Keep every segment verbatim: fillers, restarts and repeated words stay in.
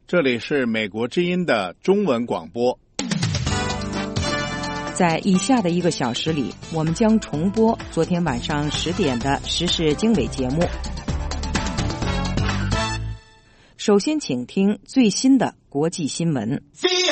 这里是美国之音的中文广播。 在以下的一个小时里，我们将重播昨天晚上十点的时事经纬节目。首先请听最新的国际新闻。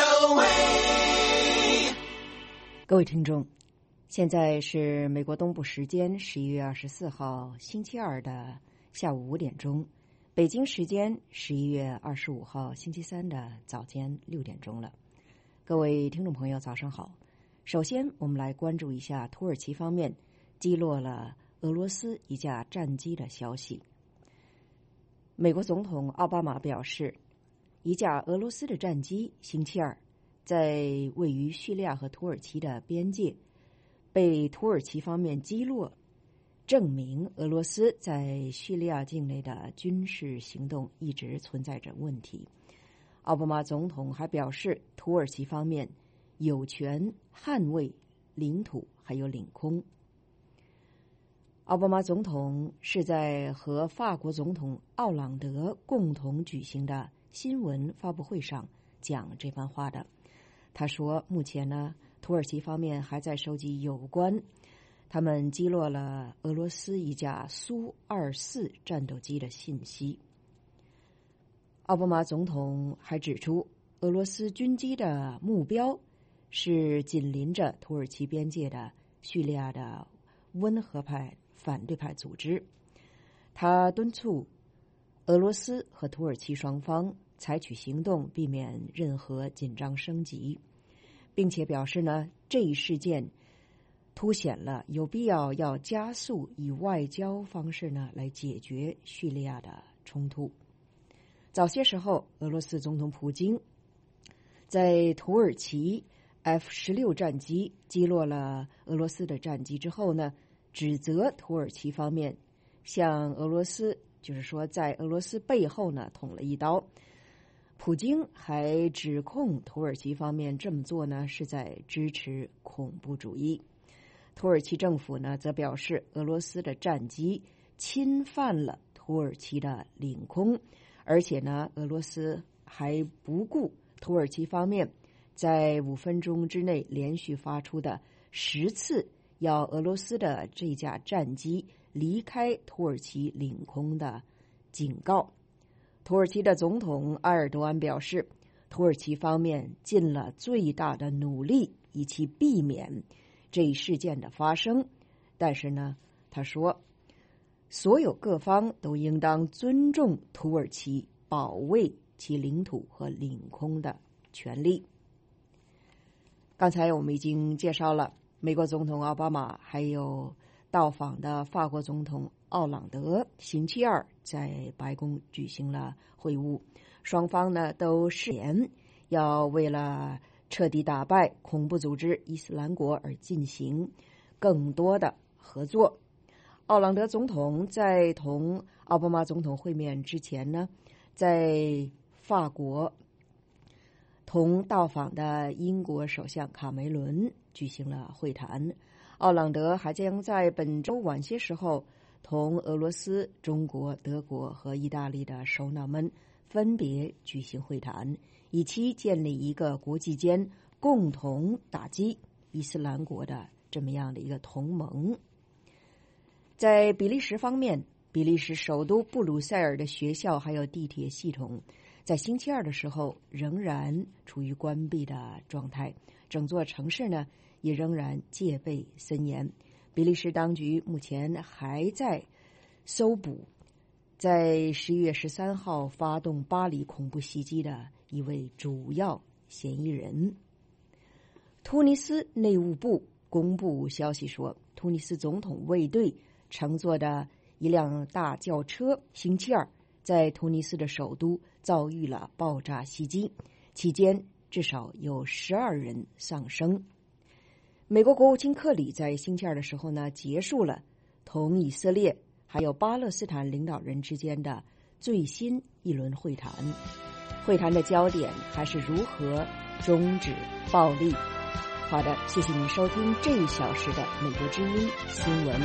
各位听众，现在是美国东部时间十一月二十四号星期二的下午五点钟，北京时间十一月二十五号星期三的早间六点钟了。各位听众朋友，早上好。首先，我们来关注一下土耳其方面击落了俄罗斯一架战机的消息。美国总统奥巴马表示，一架俄罗斯的战机星期二在位于叙利亚和土耳其的边界被土耳其方面击落，证明俄罗斯在叙利亚境内的军事行动一直存在着问题。奥巴马总统还表示，土耳其方面有权捍卫领土还有领空。奥巴马总统是在和法国总统奥朗德共同举行的新闻发布会上讲这番话的。他说，目前呢，土耳其方面还在收集有关他们击落了俄罗斯一架苏二四战斗机的信息。奥巴马总统还指出，俄罗斯军机的目标是紧邻着土耳其边界的叙利亚的温和派反对派组织。他敦促俄罗斯和土耳其双方采取行动，避免任何紧张升级，并且表示呢，这一事件凸显了有必要要加速以外交方式呢来解决叙利亚的冲突。早些时候，俄罗斯总统普京在土耳其 F 十六 战机击落了俄罗斯的战机之后呢，指责土耳其方面向俄罗斯，就是说在俄罗斯背后呢捅了一刀。普京还指控土耳其方面这么做呢是在支持恐怖主义。土耳其政府呢则表示，俄罗斯的战机侵犯了土耳其的领空，而且呢俄罗斯还不顾土耳其方面在五分钟之内连续发出的十次要俄罗斯的这架战机离开土耳其领空的警告。土耳其的总统埃尔多安表示，土耳其方面尽了最大的努力以期避免这一事件的发生，但是呢，他说，所有各方都应当尊重土耳其保卫其领土和领空的权利。刚才我们已经介绍了美国总统奥巴马还有到访的法国总统奥朗德星期二在白宫举行了会晤，双方呢都誓言要为了彻底打败恐怖组织伊斯兰国而进行更多的合作。奥朗德总统在同奥巴马总统会面之前呢，在法国同到访的英国首相卡梅伦举行了会谈。奥朗德还将在本周晚些时候同俄罗斯、中国、德国和意大利的首脑们分别举行会谈，以期建立一个国际间共同打击伊斯兰国的这么样的一个同盟。在比利时方面，比利时首都布鲁塞尔的学校还有地铁系统在星期二的时候仍然处于关闭的状态，整座城市呢也仍然戒备森严。比利时当局目前还在搜捕在十一月十三号发动巴黎恐怖袭击的一位主要嫌疑人。突尼斯内务部公布消息说，突尼斯总统卫队乘坐的一辆大轿车星期二在突尼斯的首都遭遇了爆炸袭击，期间至少有十二人丧生。美国国务卿克里在星期二的时候呢，结束了同以色列还有巴勒斯坦领导人之间的最新一轮会谈。会谈的焦点还是如何终止暴力。好的，谢谢您收听这一小时的美国之音新闻。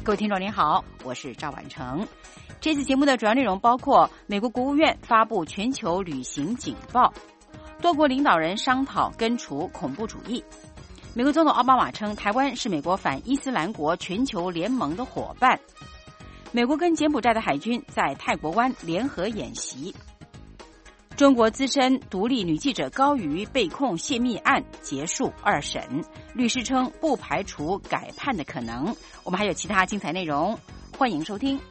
各位听众您好，我是赵婉成。这次节目的主要内容包括美国国务院发布全球旅行警报，多国领导人商讨根除恐怖主义，美国总统奥巴马称台湾是美国反伊斯兰国全球联盟的伙伴，美国跟柬埔寨的海军在泰国湾联合演习，中国资深独立女记者高瑜被控泄密案结束二审，律师称不排除改判的可能。我们还有其他精彩内容，欢迎收听。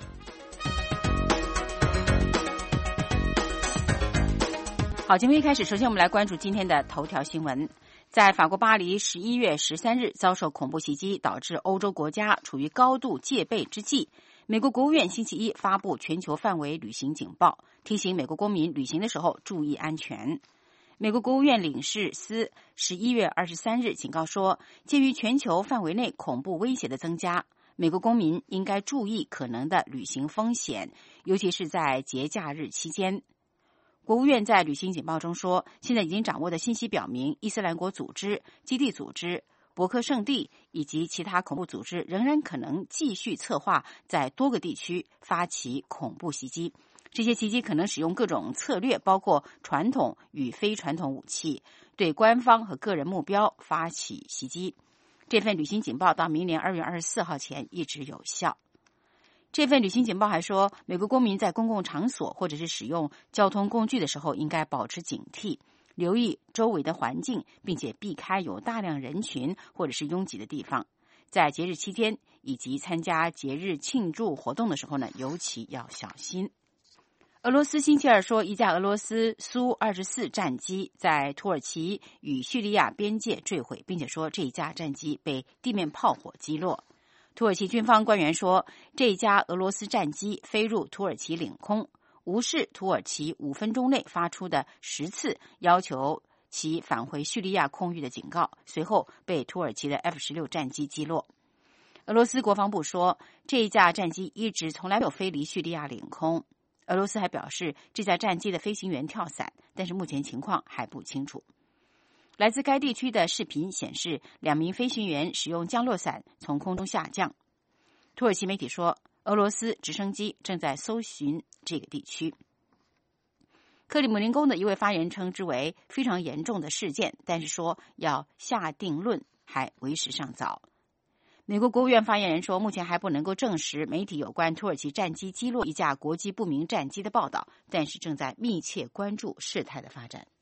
好，节目一开始，首先我们来关注今天的头条新闻。在法国巴黎十一月十三日遭受恐怖袭击，导致欧洲国家处于高度戒备之际，美国国务院星期一发布全球范围旅行警报，提醒美国公民旅行的时候注意安全。美国国务院领事司十一月二十三日警告说，鉴于全球范围内恐怖威胁的增加，美国公民应该注意可能的旅行风险，尤其是在节假日期间。国务院在旅行警报中说，现在已经掌握的信息表明，伊斯兰国组织、基地组织、博克圣地以及其他恐怖组织仍然可能继续策划在多个地区发起恐怖袭击。这些袭击可能使用各种策略，包括传统与非传统武器，对官方和个人目标发起袭击。这份旅行警报到明年二月二十四号前一直有效。这份旅行警报还说，美国公民在公共场所或者是使用交通工具的时候应该保持警惕，留意周围的环境，并且避开有大量人群或者是拥挤的地方。在节日期间以及参加节日庆祝活动的时候呢，尤其要小心。俄罗斯星期二说，一架俄罗斯苏二十四战机在土耳其与叙利亚边界坠毁，并且说这一架战机被地面炮火击落。土耳其军方官员说，这架俄罗斯战机飞入土耳其领空，无视土耳其五分钟内发出的十次要求其返回叙利亚空域的警告，随后被土耳其的 F 十六 战机击落。俄罗斯国防部说，这一架战机一直从来没有飞离叙利亚领空。俄罗斯还表示，这架战机的飞行员跳伞，但是目前情况还不清楚。来自该地区的视频显示，两名飞行员使用降落伞从空中下降。土耳其媒体说，俄罗斯直升机正在搜寻这个地区。克里姆林宫的一位发言人称之为非常严重的事件，但是说要下定论还为时尚早。美国国务院发言人说，目前还不能够证实媒体有关土耳其战机击落一架国际不明战机的报道，但是正在密切关注事态的发展。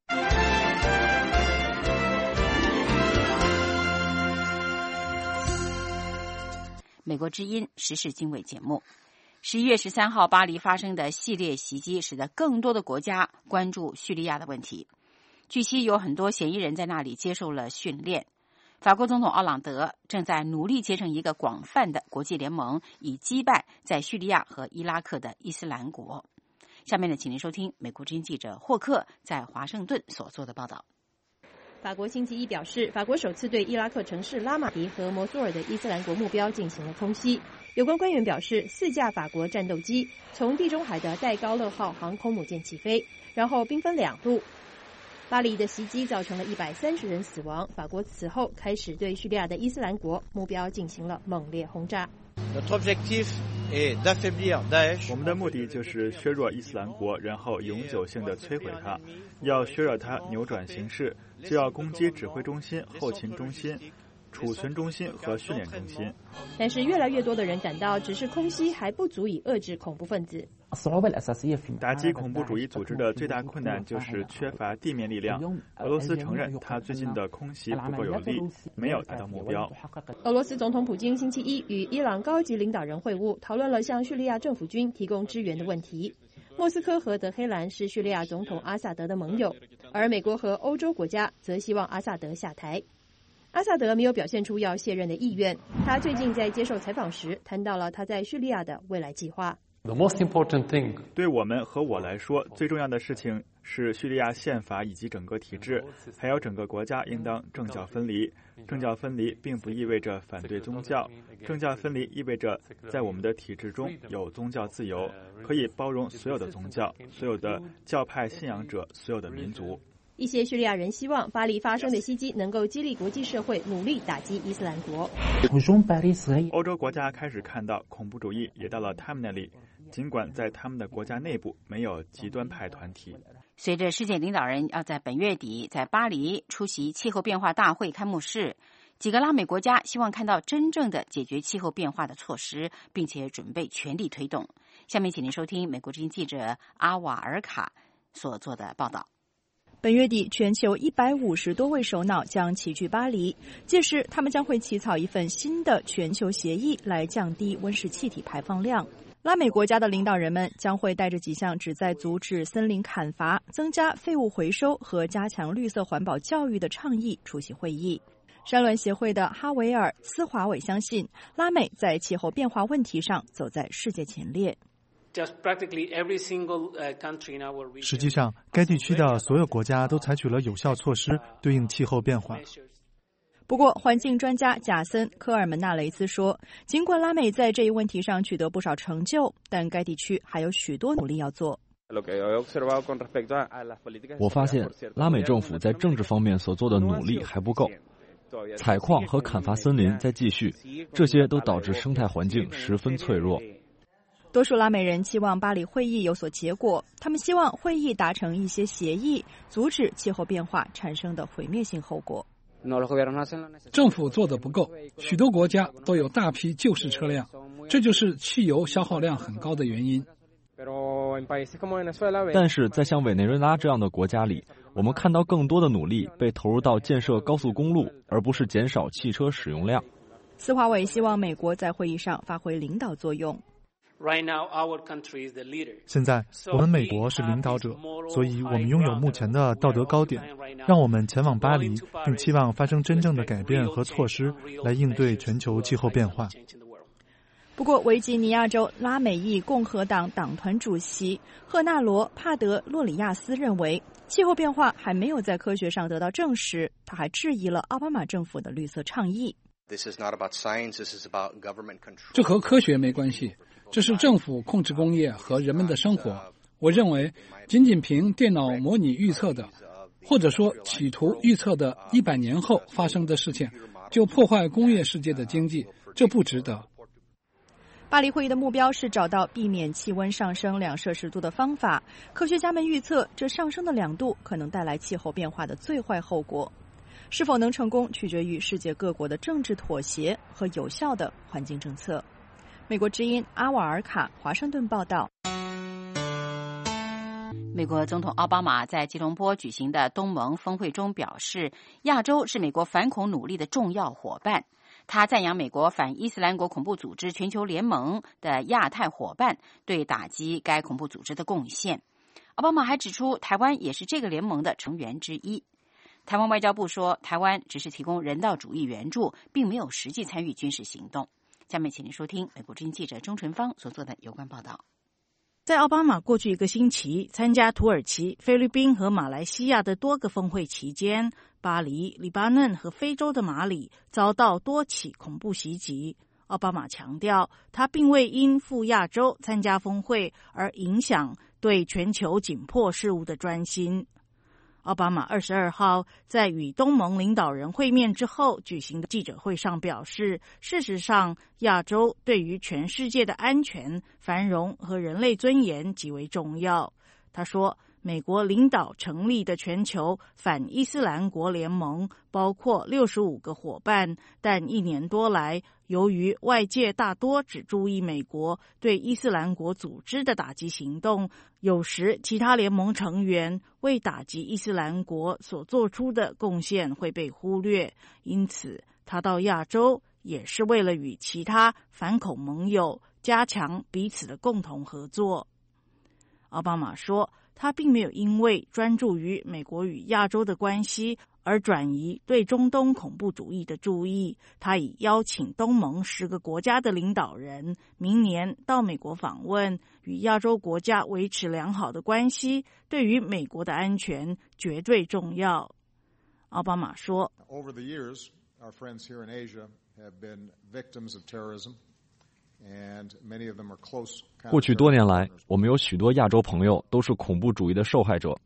美国之音时事经纬节目，十一月十三号巴黎发生的系列袭击，使得更多的国家关注叙利亚的问题。据悉，有很多嫌疑人在那里接受了训练。法国总统奥朗德正在努力结成一个广泛的国际联盟，以击败在叙利亚和伊拉克的伊斯兰国。下面呢，请您收听美国之音记者霍克在华盛顿所做的报道。 法国星期一表示，法国首次对伊拉克城市拉马迪和摩苏尔的伊斯兰国目标进行了空袭。有关官员表示，四架法国战斗机从地中海的戴高乐号航空母舰起飞，然后兵分两路。巴黎的袭击造成了一百三十人死亡。法国此后开始对叙利亚的伊斯兰国目标进行了猛烈轰炸。 我们的目的就是削弱伊斯兰国，然后永久性的摧毁它。要削弱它，扭转形势，就要攻击指挥中心、后勤中心、储存中心和训练中心。 但是越来越多的人感到，只是空袭还不足以遏制恐怖分子。 打击恐怖主义组织的最大困难就是缺乏地面力量。俄罗斯承认，他最近的空袭不够有力，没有达到目标。 俄罗斯总统普京星期一与伊朗高级领导人会晤，讨论了向叙利亚政府军提供支援的问题。莫斯科和德黑兰是叙利亚总统阿萨德的盟友，而美国和欧洲国家则希望阿萨德下台。阿萨德没有表现出要卸任的意愿，他最近在接受采访时谈到了他在叙利亚的未来计划。 The most important thing 对我们和我来说，最重要的事情是叙利亚宪法以及整个体制，还有整个国家应当政教分离。政教分离并不意味着反对宗教，政教分离意味着在我们的体制中有宗教自由，可以包容所有的宗教、所有的教派信仰者、所有的民族。 一些叙利亚人希望巴黎发生的袭击能够激励国际社会努力打击伊斯兰国。 欧洲国家开始看到恐怖主义也到了他们那里，尽管在他们的国家内部没有极端派团体。 随着世界领导人要在本月底在巴黎出席气候变化大会开幕式，几个拉美国家希望看到真正的解决气候变化的措施，并且准备全力推动。下面请您收听美国之音记者阿瓦尔卡所做的报道。 本月底，全球一百五十多位首脑将齐聚巴黎，届时他们将会起草一份新的全球协议，来降低温室气体排放量。拉美国家的领导人们将会带着几项旨在阻止森林砍伐、增加废物回收和加强绿色环保教育的倡议出席会议。山峦协会的哈维尔·斯华伟相信，拉美在气候变化问题上走在世界前列。 实际上，该地区的所有国家都采取了有效措施对应气候变化。 不过，环境专家贾森·科尔门纳雷斯说，尽管拉美在这一问题上取得不少成就，但该地区还有许多努力要做。 我发现，拉美政府在政治方面所做的努力还不够。采矿和砍伐森林在继续，这些都导致生态环境十分脆弱。 多数拉美人期望巴黎会议有所结果，他们希望会议达成一些协议，阻止气候变化产生的毁灭性后果。 政府做得不够，许多国家都有大批旧式车辆，这就是汽油消耗量很高的原因。 但是在像委内瑞拉这样的国家里，我们看到更多的努力被投入到建设高速公路，而不是减少汽车使用量。 斯华伟希望美国在会议上发挥领导作用。 现在我们美国是领导者，所以我们拥有目前的道德高点，让我们前往巴黎，并期望发生真正的改变和措施来应对全球气候变化。 不过，维吉尼亚州拉美裔共和党党团主席赫纳罗·帕德洛里亚斯认为，气候变化还没有在科学上得到证实。他还质疑了奥巴马政府的绿色倡议。 这和科学没关系，这是政府控制工业和人们的生活。我认为，仅仅凭电脑模拟预测的，或者说企图预测的一百年后发生的事情，就破坏工业世界的经济，这不值得。 巴黎会议的目标是找到避免气温上升两摄氏度的方法。科学家们预测，这上升的两度可能带来气候变化的最坏后果。是否能成功，取决于世界各国的政治妥协和有效的环境政策。美国之音阿瓦尔卡华盛顿报道。 美国总统奥巴马在吉隆坡举行的东盟峰会中表示，亚洲是美国反恐努力的重要伙伴。他赞扬美国反伊斯兰国恐怖组织全球联盟的亚太伙伴对打击该恐怖组织的贡献。奥巴马还指出，台湾也是这个联盟的成员之一。台湾外交部说，台湾只是提供人道主义援助，并没有实际参与军事行动。下面请您收听美国之音记者钟纯芳所做的有关报道。 在奥巴马过去一个星期参加土耳其、菲律宾和马来西亚的多个峰会期间，巴黎、黎巴嫩和非洲的马里遭到多起恐怖袭击。奥巴马强调，他并未因赴亚洲参加峰会而影响对全球紧迫事务的专心。奥巴马二十二号在与东盟领导人会面之后举行的记者会上表示，事实上，亚洲对于全世界的安全、繁荣和人类尊严极为重要。他说，美国领导成立的全球反伊斯兰国联盟包括六十五个伙伴，但一年多来，由于外界大多只注意美国对伊斯兰国组织的打击行动，有时其他联盟成员为打击伊斯兰国所做出的贡献会被忽略。因此，他到亚洲也是为了与其他反恐盟友加强彼此的共同合作。奥巴马说，他并没有因为专注于美国与亚洲的关系而转移对中东恐怖主义的注意。他已邀请东盟十个国家的领导人明年到美国访问，与亚洲国家维持良好的关系，对于美国的安全绝对重要。奥巴马说， Over the years, our friends here in Asia have been victims of terrorism. 过去多年来，我们有许多亚洲朋友都是恐怖主义的受害者。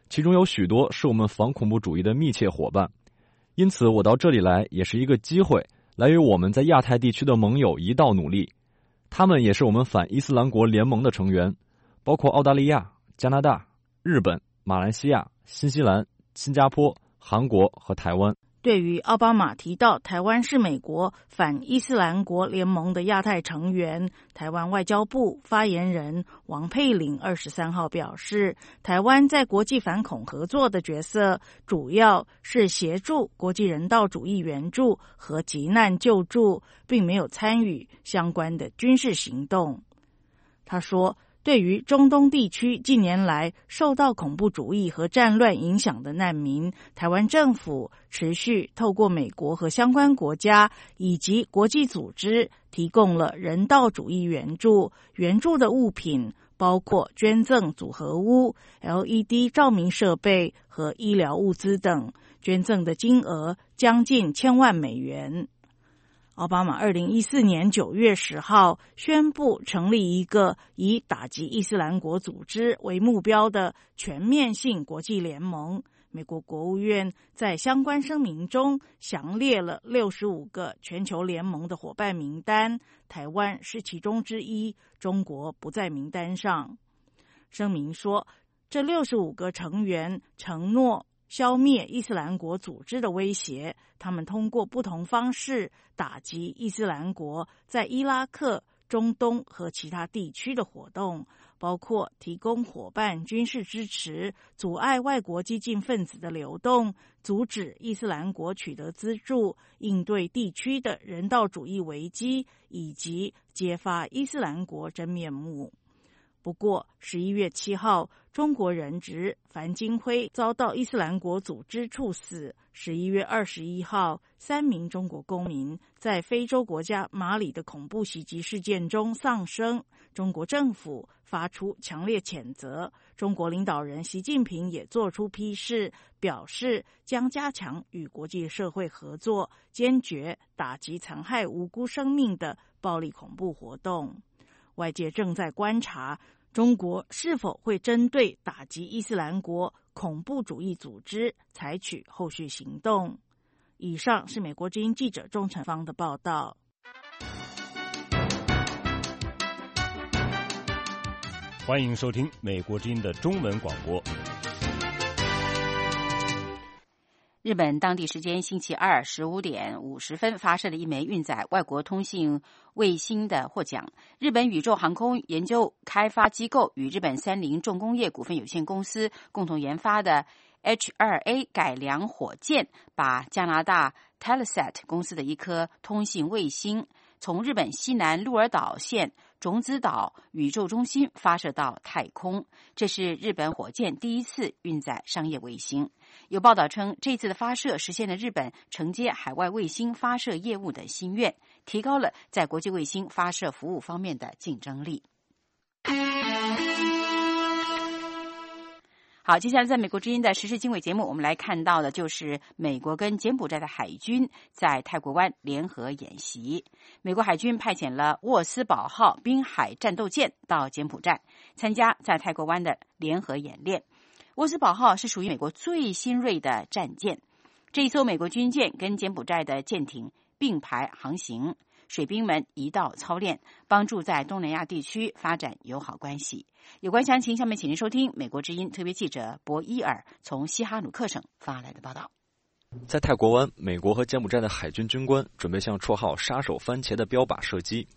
其中有许多是我们反恐怖主义的密切伙伴。因此，我到这里来也是一个机会，来与我们在亚太地区的盟友一道努力。他们也是我们反伊斯兰国联盟的成员，包括澳大利亚、加拿大、日本、马来西亚、新西兰、新加坡、韩国和台湾。 对于奥巴马提到台湾是美国反伊斯兰国联盟的亚太成员，台湾外交部发言人王佩玲二十三号表示，台湾在国际反恐合作的角色主要是协助国际人道主义援助和急难救助，并没有参与相关的军事行动。他说，对于中东地区近年来受到恐怖主义和战乱影响的难民，台湾政府持续透过美国和相关国家以及国际组织提供了人道主义援助，援助的物品包括捐赠组合屋、L E D 照明设备和医疗物资等，捐赠的金额将近千万美元。奥巴马二零一四年九月十号宣布成立一个以打击伊斯兰国组织为目标的全面性国际联盟。美国国务院在相关声明中详列了六十五个全球联盟的伙伴名单，台湾是其中之一，中国不在名单上。声明说，这六十五个成员承诺消灭伊斯兰国组织的威胁，他们通过不同方式打击伊斯兰国在伊拉克、中东和其他地区的活动，包括提供伙伴军事支持、阻碍外国激进分子的流动、阻止伊斯兰国取得资助、应对地区的人道主义危机，以及揭发伊斯兰国真面目。不过十一月七号，中国人质樊金辉遭到伊斯兰国组织处死。十一月二十一号，三名中国公民在非洲国家马里的恐怖袭击事件中丧生，中国政府发出强烈谴责。中国领导人习近平也作出批示，表示将加强与国际社会合作，坚决打击残害无辜生命的暴力恐怖活动。外界正在观察中国是否会针对打击伊斯兰国恐怖主义组织采取后续行动。以上是美国之音记者钟成芳的报道。 欢迎收听美国之音的中文广播。 日本当地时间星期二十五点五十分发射的一枚运载外国通信卫星的获奖。日本宇宙航空研究开发机构与日本三菱重工业股份有限公司共同研发的 H 二 A 改良火箭，把加拿大 Telesat 公司的一颗通信卫星从日本西南鹿儿岛县种子岛宇宙中心发射到太空，这是日本火箭第一次运载商业卫星。有报道称，这次的发射实现了日本承接海外卫星发射业务的心愿，提高了在国际卫星发射服务方面的竞争力。好，接下来在美国之音的时事经纬节目，我们来看到的就是美国跟柬埔寨的海军在泰国湾联合演习。美国海军派遣了沃斯堡号滨海战斗舰到柬埔寨，参加在泰国湾的联合演练。沃斯堡号是属于美国最新锐的战舰，这一艘美国军舰跟柬埔寨的舰艇并排航行，水兵们一道操练，帮助在东南亚地区发展友好关系。有关详情，下面请您收听美国之音特别记者博伊尔从西哈努克省发来的报道。 在泰国湾，美国和柬埔寨的海军军官准备向绰号杀手番茄的标靶射击。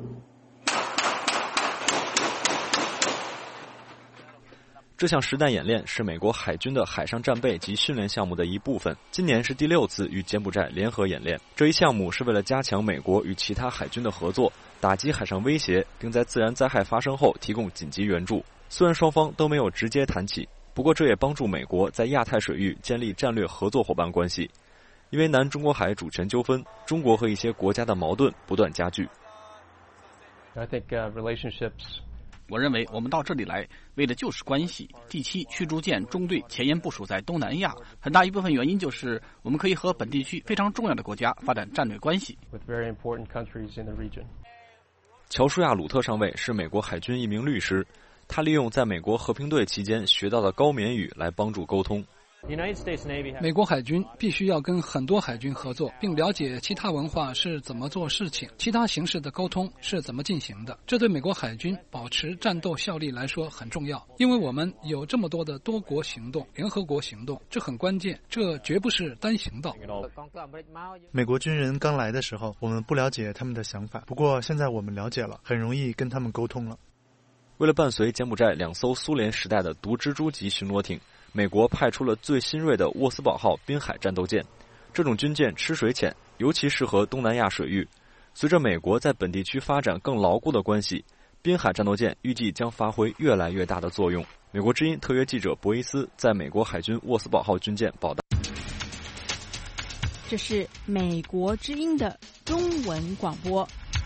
这项实弹演练是美国海军的海上战备及训练项目的一部分，今年是第六次与柬埔寨联合演练。这一项目是为了加强美国与其他海军的合作，打击海上威胁，并在自然灾害发生后提供紧急援助。虽然双方都没有直接谈起，不过这也帮助美国在亚太水域建立战略合作伙伴关系。因为南中国海主权纠纷，中国和一些国家的矛盾不断加剧。 I think, uh, relationships我认为我们到这里来为的就是关系。第七驱逐舰中队前沿部署在东南亚，很大一部分原因就是我们可以和本地区非常重要的国家发展战略关系。 乔舒亚·鲁特上尉是美国海军一名律师， 他利用在美国和平队期间学到的高棉语来帮助沟通。 美国海军必须要跟很多海军合作，并了解其他文化是怎么做事情，其他形式的沟通是怎么进行的。这对美国海军保持战斗效力来说很重要，因为我们有这么多的多国行动、联合国行动，这很关键，这绝不是单行道。 美国军人刚来的时候，我们不了解他们的想法，不过现在我们了解了，很容易跟他们沟通了。 为了伴随柬埔寨两艘苏联时代的毒蜘蛛级巡逻艇，美国派出了最新锐的沃斯堡号滨海战斗舰。这种军舰吃水浅，尤其适合东南亚水域。随着美国在本地区发展更牢固的关系，滨海战斗舰预计将发挥越来越大的作用。美国之音特约记者博伊斯在美国海军沃斯堡号军舰报道。 这是美国之音的中文广播。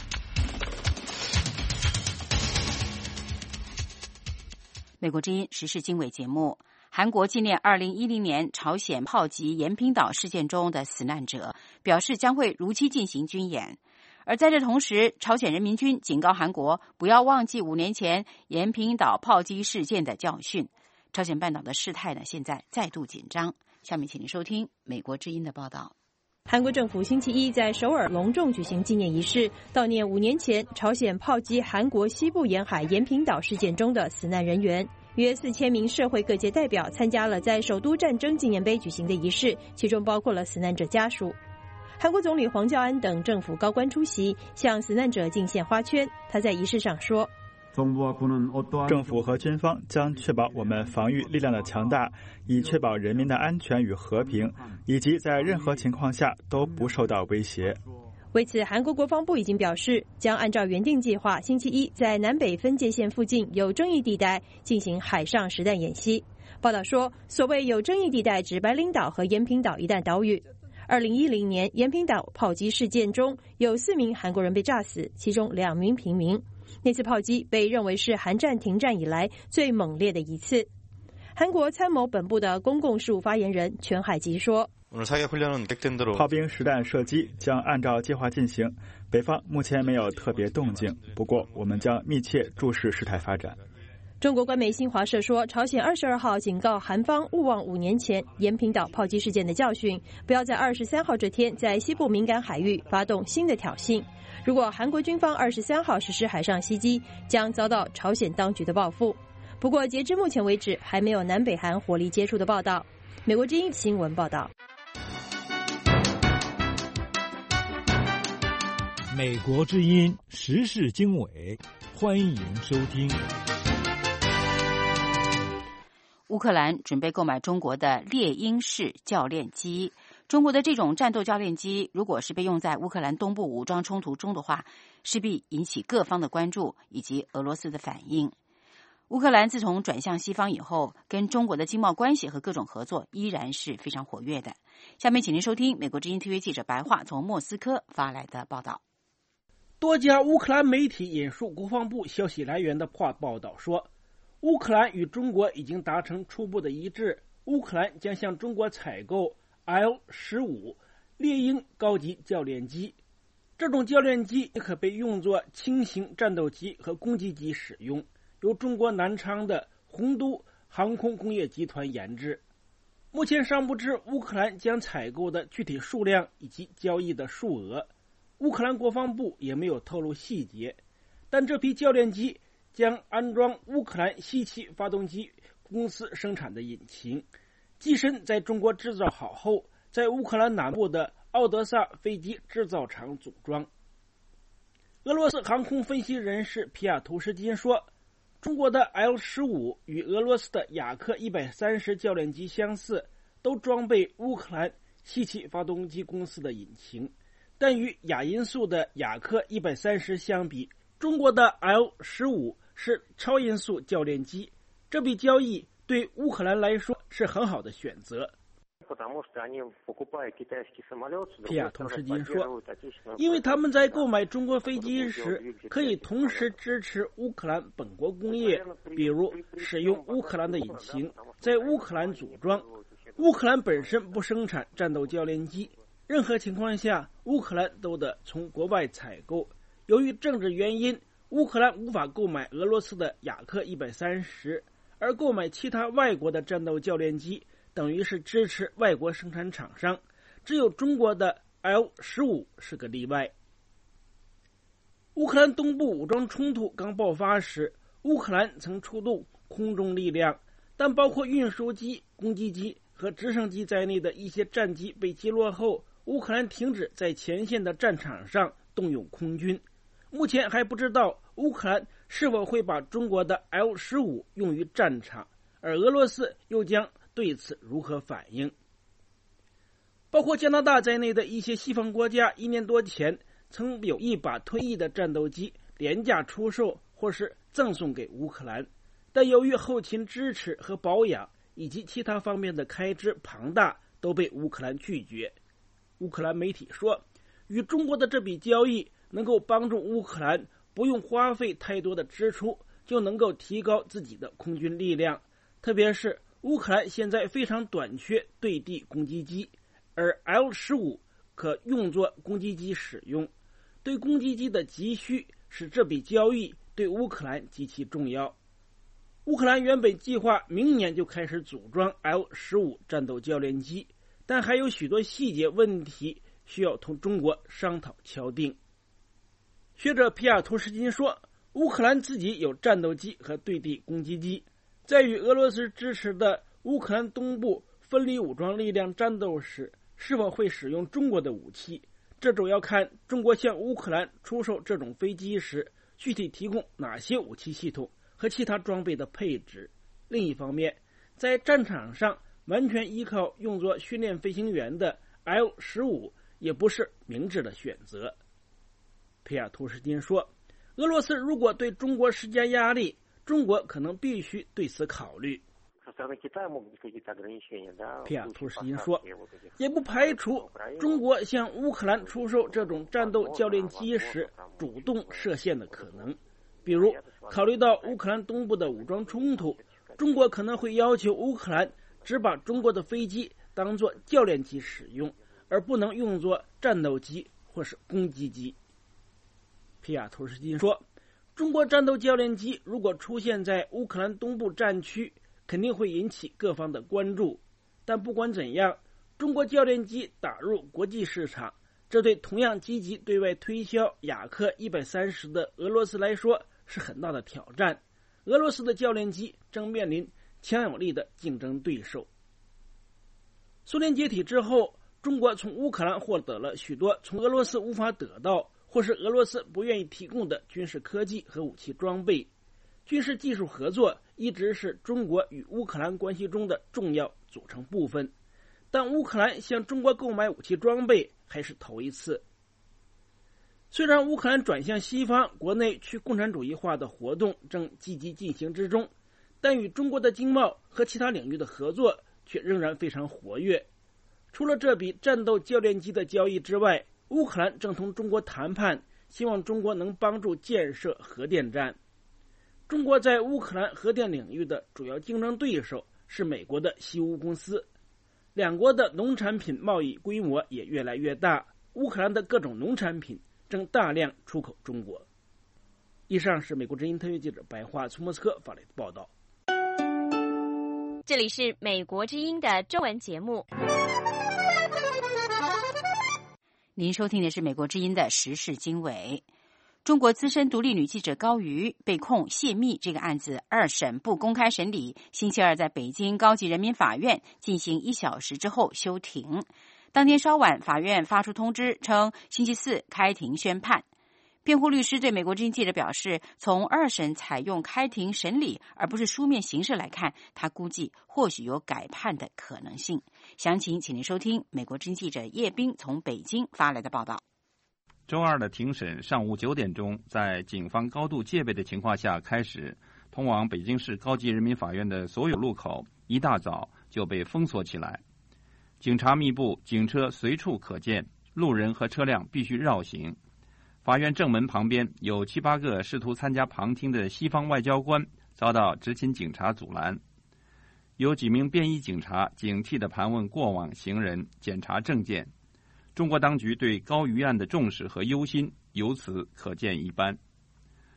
美国之音时事经纬节目，韩国纪念二零一零年朝鲜炮击延坪岛事件中的死难者，表示将会如期进行军演。而在这同时，朝鲜人民军警告韩国不要忘记五年前延坪岛炮击事件的教训。朝鲜半岛的事态呢，现在再度紧张。下面请您收听美国之音的报道。 韩国政府星期一在首尔隆重举行纪念仪式，悼念五年前朝鲜炮击韩国西部沿海延坪岛事件中的死难人员。约四千名社会各界代表参加了在首都战争纪念碑举行的仪式，其中包括了死难者家属。韩国总理黄教安等政府高官出席，向死难者敬献花圈。他在仪式上说， 政府和军方将确保我们防御力量的强大，以确保人民的安全与和平，以及在任何情况下都不受到威胁。 为此，韩国国防部已经表示，将按照原定计划，星期一在南北分界线附近有争议地带进行海上实弹演习。报道说，所谓有争议地带指白领岛和延坪岛一带岛屿。二零一零年延坪岛炮击事件中，有四名韩国人被炸死，其中两名平民。那次炮击被认为是韩战停战以来最猛烈的一次。韩国参谋本部的公共事务发言人全海基说， 炮兵实弹射击将按照计划进行，北方目前没有特别动静，不过我们将密切注视事态发展。 中国官媒新华社说，朝鲜二十二号警告韩方勿忘五年前延坪岛炮击事件的教训，不要在二十三号这天在西部敏感海域发动新的挑衅。如果韩国军方二十三号实施海上袭击，将遭到朝鲜当局的报复。不过，截至目前为止，还没有南北韩火力接触的报道。美国之音新闻报道。 美国之音时事经纬，欢迎收听。 乌克兰准备购买中国的猎鹰式教练机。中国的这种战斗教练机，如果是被用在乌克兰东部武装冲突中的话，势必引起各方的关注以及俄罗斯的反应。乌克兰自从转向西方以后，跟中国的经贸关系和各种合作依然是非常活跃的。下面请您收听美国之音特约记者白桦从莫斯科发来的报道。 多家乌克兰媒体引述国防部消息来源的话报道说，乌克兰与中国已经达成初步的一致，乌克兰将向中国采购 L 十五 猎鹰高级教练机。这种教练机也可被用作轻型战斗机和攻击机使用，由中国南昌的洪都航空工业集团研制。目前尚不知乌克兰将采购的具体数量以及交易的数额，乌克兰国防部也没有透露细节，但这批教练机将安装乌克兰西气发动机公司生产的引擎，机身在中国制造好后，在乌克兰南部的奥德萨飞机制造厂组装。俄罗斯航空分析人士皮亚图什金说，中国的 L 十五 与俄罗斯的雅克一百三十教练机相似，都装备乌克兰西气发动机公司的引擎，但与亚音速的雅克一百三十相比，中国的 L 十五 是超音速教练机，这笔交易对乌克兰来说是很好的选择。皮亚托什金说，因为他们在购买中国飞机时可以同时支持乌克兰本国工业，比如使用乌克兰的引擎在乌克兰组装。乌克兰本身不生产战斗教练机，任何情况下乌克兰都得从国外采购。由于政治原因， 乌克兰无法购买俄罗斯的雅克一百三十，而购买其他外国的战斗教练机等于是支持外国生产厂商，只有中国的 L 十五 是个例外。乌克兰东部武装冲突刚爆发时，乌克兰曾出动空中力量，但包括运输机、攻击机和直升机在内的一些战机被击落后，乌克兰停止在前线的战场上动用空军。目前还不知道乌克兰是否会把中国的 L 十五 用于战场，而俄罗斯又将对此如何反应？包括加拿大在内的一些西方国家一年多前曾有意把退役的战斗机廉价出售或是赠送给乌克兰，但由于后勤支持和保养以及其他方面的开支庞大，都被乌克兰拒绝。乌克兰媒体说，与中国的这笔交易能够帮助乌克兰不用花费太多的支出，就能够提高自己的空军力量，特别是乌克兰现在非常短缺对地攻击机，而 L 十五 可用作攻击机使用，对攻击机的急需使这笔交易对乌克兰极其重要。乌克兰原本计划明年就开始组装 L 十五 战斗教练机，但还有许多细节问题需要同中国商讨敲定。学者皮亚图什金说，乌克兰自己有战斗机和对地攻击机，在与俄罗斯支持的乌克兰东部分离武装力量战斗时，是否会使用中国的武器，这主要看中国向乌克兰出售这种飞机时具体提供哪些武器系统和其他装备的配置。另一方面，在战场上完全依靠用作训练飞行员的 L 十五 也不是明智的选择。皮亚图什金说，俄罗斯如果对中国施加压力，中国可能必须对此考虑。皮亚图什金说，也不排除中国向乌克兰出售这种战斗教练机时主动设限的可能，比如考虑到乌克兰东部的武装冲突，中国可能会要求乌克兰只把中国的飞机当作教练机使用，而不能用作战斗机或是攻击机。皮亚图什金说，中国战斗教练机如果出现在乌克兰东部战区，肯定会引起各方的关注，但不管怎样，中国教练机打入国际市场，这对同样积极对外推销雅克一百三十的俄罗斯来说是很大的挑战。俄罗斯的教练机正面临强有力的竞争对手。苏联解体之后，中国从乌克兰获得了许多从俄罗斯无法得到或是俄罗斯不愿意提供的军事科技和武器装备。军事技术合作一直是中国与乌克兰关系中的重要组成部分，但乌克兰向中国购买武器装备还是头一次。虽然乌克兰转向西方，国内去共产主义化的活动正积极进行之中，但与中国的经贸和其他领域的合作却仍然非常活跃。除了这笔战斗教练机的交易之外，乌克兰正同中国谈判，希望中国能帮助建设核电站。中国在乌克兰核电领域的主要竞争对手是美国的西屋公司，两国的农产品贸易规模也越来越大，乌克兰的各种农产品正大量出口中国。以上是美国之音特约记者白桦从莫斯科发来的报道。 这里是美国之音的中文节目。 您收听的是美国之音的时事经纬。中国资深独立女记者高瑜被控泄密这个案子二审不公开审理，星期二在北京高级人民法院进行一小时之后休庭。当天稍晚，法院发出通知称星期四开庭宣判。辩护律师对美国之音记者表示，从二审采用开庭审理而不是书面形式来看，他估计或许有改判的可能性。详情请您收听美国之音记者叶冰从北京发来的报道。 周二的庭审上午九点钟，在警方高度戒备的情况下开始。通往北京市高级人民法院的所有路口一大早就被封锁起来，警察密布，警车随处可见，路人和车辆必须绕行。法院正门旁边有七八个试图参加旁听的西方外交官遭到执勤警察阻拦，有几名便衣警察警惕地盘问过往行人，检查证件。中国当局对高瑜案的重视和忧心由此可见一斑。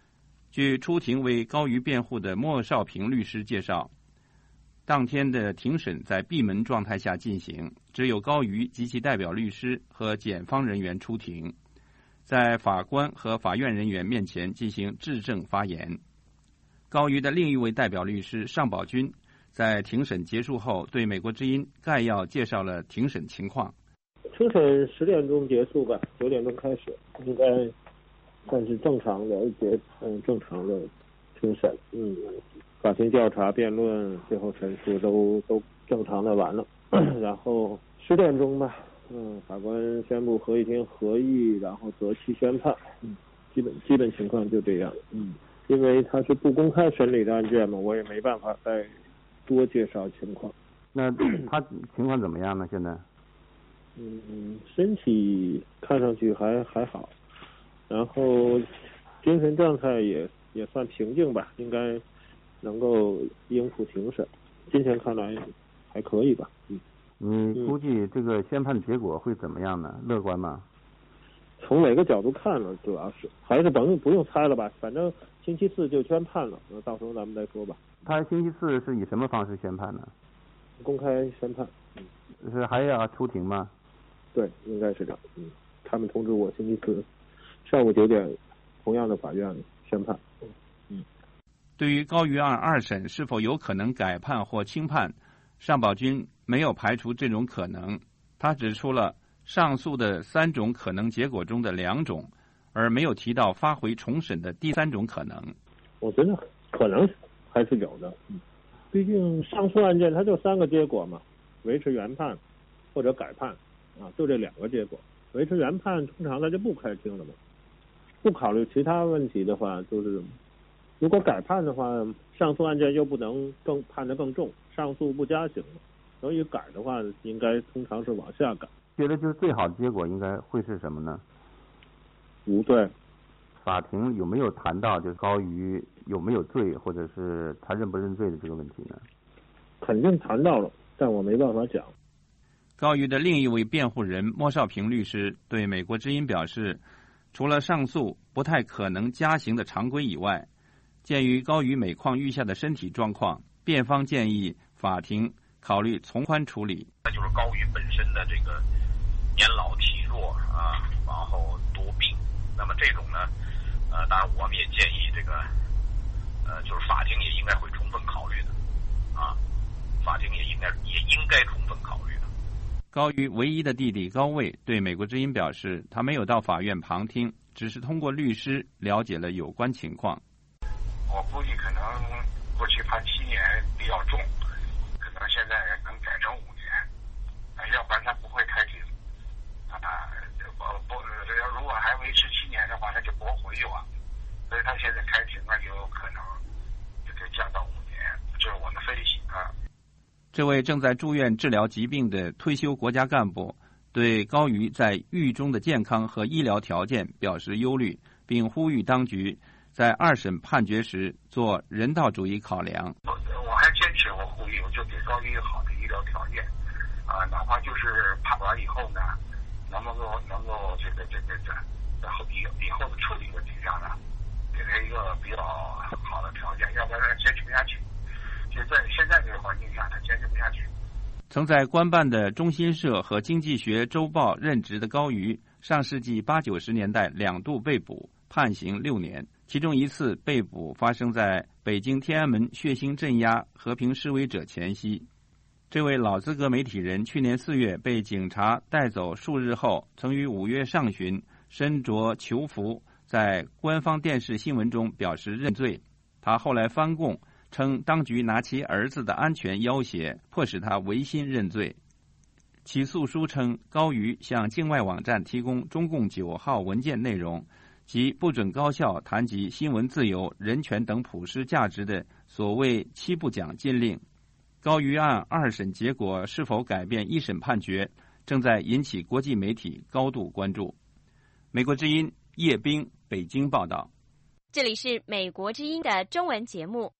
据出庭为高瑜辩护的莫少平律师介绍，当天的庭审在闭门状态下进行，只有高瑜及其代表律师和检方人员出庭，在法官和法院人员面前进行质证发言。高瑜的另一位代表律师尚宝军在庭审结束后对美国之音概要介绍了庭审情况。 庭审十点钟结束吧，九点钟开始，应该算是正常的结嗯正常的庭审，嗯，法庭调查、辩论、最后陈述都都正常的完了。然后十点钟吧，嗯，法官宣布合议庭合议，然后择期宣判，嗯，基本基本情况就这样，嗯，因为他是不公开审理的案件嘛，我也没办法再多介绍情况。 那他情况怎么样呢？现在？ 嗯，身体看上去还还好，然后精神状态也也算平静吧，应该能够应付庭审。今天看来还可以吧。嗯， 你估计这个宣判结果会怎么样呢？乐观吗？ 从哪个角度看呢？主要是还是不用不用猜了吧，反正星期四就宣判了，那到时候咱们再说吧。 他星期四是以什么方式宣判呢？ 公开宣判。 嗯，是还要出庭吗？ 对，应该是这样。嗯，他们通知我星期四上午九点，同样的法院宣判。嗯， 对于高瑜案二审是否有可能改判或轻判，尚宝军没有排除这种可能。他指出了上诉的三种可能结果中的两种，而没有提到发回重审的第三种可能。 我觉得可能还是有的。嗯，毕竟上诉案件它就三个结果嘛，维持原判或者改判。啊，就这两个结果，维持原判通常他就不开庭了嘛，不考虑其他问题的话，就是如果改判的话，上诉案件又不能更判得更重，上诉不加刑，所以改的话，应该通常是往下改。 觉得就是最好的结果应该会是什么呢？ 无罪。 法庭有没有谈到就是高瑜有没有罪，或者是他认不认罪的这个问题呢？ 肯定谈到了，但我没办法讲。 高瑜的另一位辩护人莫少平律师对美国之音表示，除了上诉不太可能加刑的常规以外，鉴于高瑜每况愈下的身体状况，辩方建议法庭考虑从宽处理。 那就是高瑜本身的这个年老体弱啊，然后多病，那么这种呢，呃，当然我们也建议这个，呃，就是法庭也应该会充分考虑的，啊，法庭也应该也应该充分考虑的。 高瑜唯一的弟弟高卫对美国之音表示，他没有到法院旁听，只是通过律师了解了有关情况。 我估计可能过去判七年比较重，可能现在能改成五年，啊，要不然他不会开庭。啊，不不，如果还维持七年的话，他就驳回了，所以他现在开庭了，就有可能就可以降到五年，这是我的分析啊。 这位正在住院治疗疾病的退休国家干部对高瑜在狱中的健康和医疗条件表示忧虑，并呼吁当局在二审判决时做人道主义考量。 我还坚持我呼吁，我就给高瑜好的医疗条件啊，哪怕就是判完以后呢，能不能够能够这个这个这然后以以后的处理问题上呢，给他一个比较好的条件，要不然坚持不下去。就在现在这个环境下，他坚持不下去。 曾在官办的中新社和经济学周报任职的高瑜，上世纪八九十年代两度被捕，判刑六年。其中一次被捕发生在北京天安门血腥镇压和平示威者前夕。这位老资格媒体人去年四月被警察带走数日后，曾于五月上旬身着囚服，在官方电视新闻中表示认罪。他后来翻供，称当局拿其儿子的安全要挟，迫使他违心认罪。起诉书称，高瑜向境外网站提供中共九号文件内容，即不准高校谈及新闻自由、人权等普世价值的所谓七不讲禁令。高瑜案二审结果是否改变一审判决，正在引起国际媒体高度关注。美国之音叶冰北京报道。 这里是美国之音的中文节目。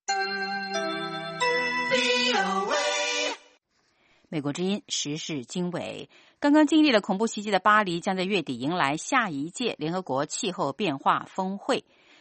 美国之音时事经纬，刚刚经历了恐怖袭击的巴黎将在月底迎来下一届联合国气候变化峰会。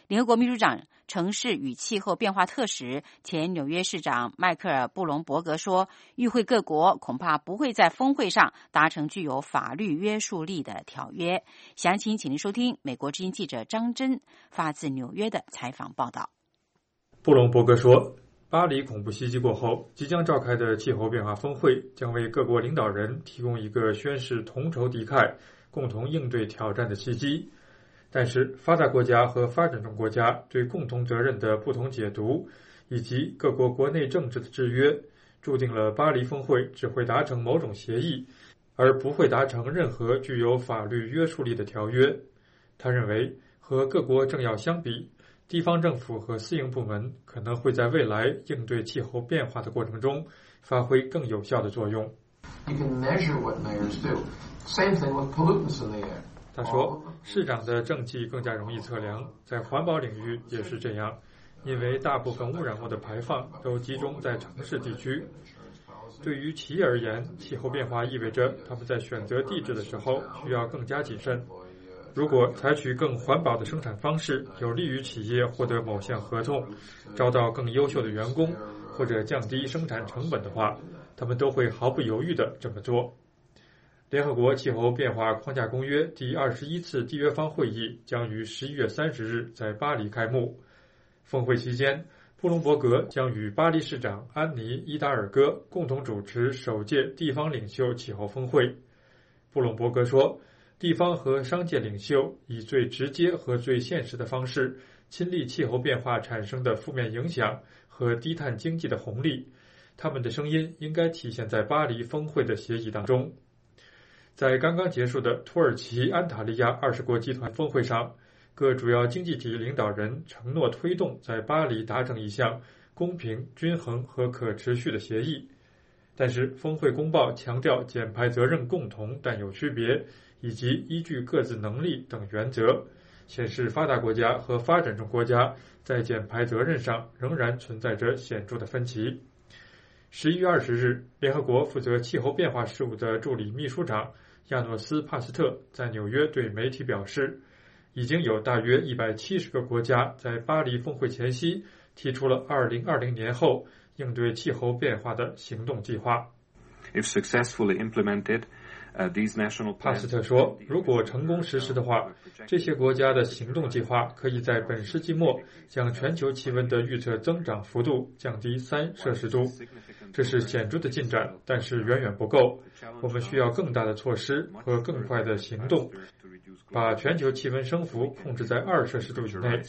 联合国秘书长城市与气候变化特使、前纽约市长迈克尔·布隆伯格说，与会各国恐怕不会在峰会上达成具有法律约束力的条约。详情请您收听美国之音记者张真发自纽约的采访报道。 布隆伯格说，巴黎恐怖袭击过后，即将召开的气候变化峰会将为各国领导人提供一个宣示同仇敌忾、共同应对挑战的契机。但是，发达国家和发展中国家对共同责任的不同解读，以及各国国内政治的制约，注定了巴黎峰会只会达成某种协议，而不会达成任何具有法律约束力的条约。他认为，和各国政要相比，地方政府和私营部门可能会在未来应对气候变化的过程中发挥更有效的作用。 You can measure what mayors do. Same thing with pollutants in the air. 他说，市长的政绩更加容易测量，在环保领域也是这样，因为大部分污染物的排放都集中在城市地区。对于企业而言，气候变化意味着他们在选择地质的时候需要更加谨慎。如果采取更环保的生产方式，有利于企业获得某项合同，招到更优秀的员工，或者降低生产成本的话，他们都会毫不犹豫地这么做。联合国气候变化框架公约第二十一次缔约方会议将于十一月三十日在巴黎开幕。峰会期间，布隆伯格将与巴黎市长安妮·伊达尔戈共同主持首届地方领袖气候峰会。布隆伯格说，地方和商界领袖以最直接和最现实的方式亲历气候变化产生的负面影响和低碳经济的红利，他们的声音应该体现在巴黎峰会的协议当中。在刚刚结束的土耳其安塔利亚二十国集团峰会上，各主要经济体领导人承诺推动在巴黎达成一项公平、均衡和可持续的协议。但是峰会公报强调减排责任共同但有区别，以及依据各自能力等原则，显示发达国家和发展中国家在减排责任上仍然存在着显著的分歧。十一月二十日，联合国负责气候变化事务的助理秘书长亚诺斯·帕斯特在纽约对媒体表示，已经有大约一百七十个国家在巴黎峰会前夕提出了二零二零年后应对气候变化的行动计划。 If successfully implemented, uh, these national plans... 帕斯特说，如果成功实施的话，这些国家的行动计划可以在本世纪末将全球气温的预测增长幅度降低三摄氏度。这是显著的进展，但是远远不够。我们需要更大的措施和更快的行动，把全球气温升幅控制在二摄氏度以内。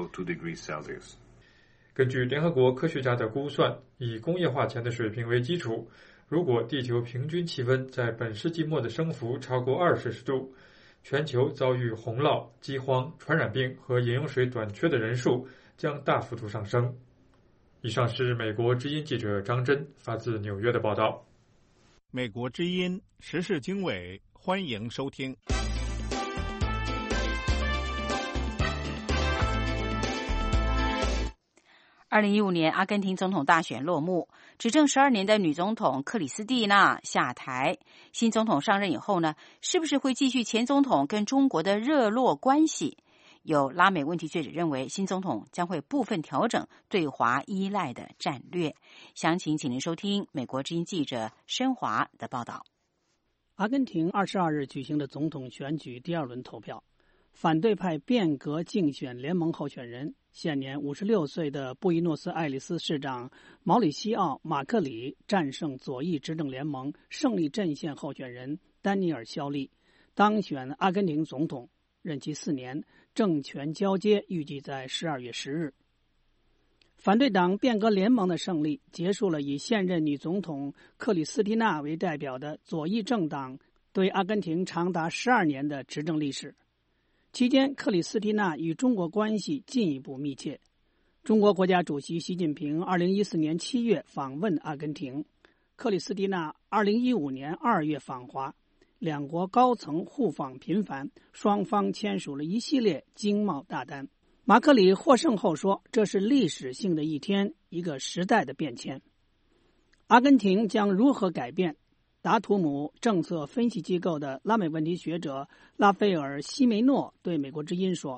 根据联合国科学家的估算，以工业化前的水平为基础，如果地球平均气温在本世纪末的升幅超过二摄氏度，全球遭遇洪涝、饥荒、传染病和饮用水短缺的人数将大幅度上升。以上是美国之音记者张真发自纽约的报道。 美国之音时事经纬，欢迎收听。 二零一五年阿根廷总统大选落幕，执政十二年的女总统克里斯蒂娜下台。新总统上任以后呢，是不是会继续前总统跟中国的热络关系？有拉美问题学者认为，新总统将会部分调整对华依赖的战略。详情请您收听美国之音记者申华的报道。 阿根廷二十二日举行的总统选举第二轮投票，反对派变革竞选联盟候选人现年五十六岁的布宜诺斯艾利斯市长毛里西奥·马克里战胜左翼执政联盟胜利阵线候选人丹尼尔·肖利，当选阿根廷总统，任期四年，政权交接预计在十二月十日。反对党变革联盟的胜利结束了以现任女总统克里斯蒂娜为代表的左翼政党对阿根廷长达十二年的执政历史。期间，克里斯蒂娜与中国关系进一步密切。中国国家主席习近平二零一四年七月访问阿根廷，克里斯蒂娜二零一五年二月访华，两国高层互访频繁，双方签署了一系列经贸大单。马克里获胜后说，这是历史性的一天，一个时代的变迁。阿根廷将如何改变？达图姆政策分析机构的拉美问题学者拉斐尔·西梅诺对美国之音说，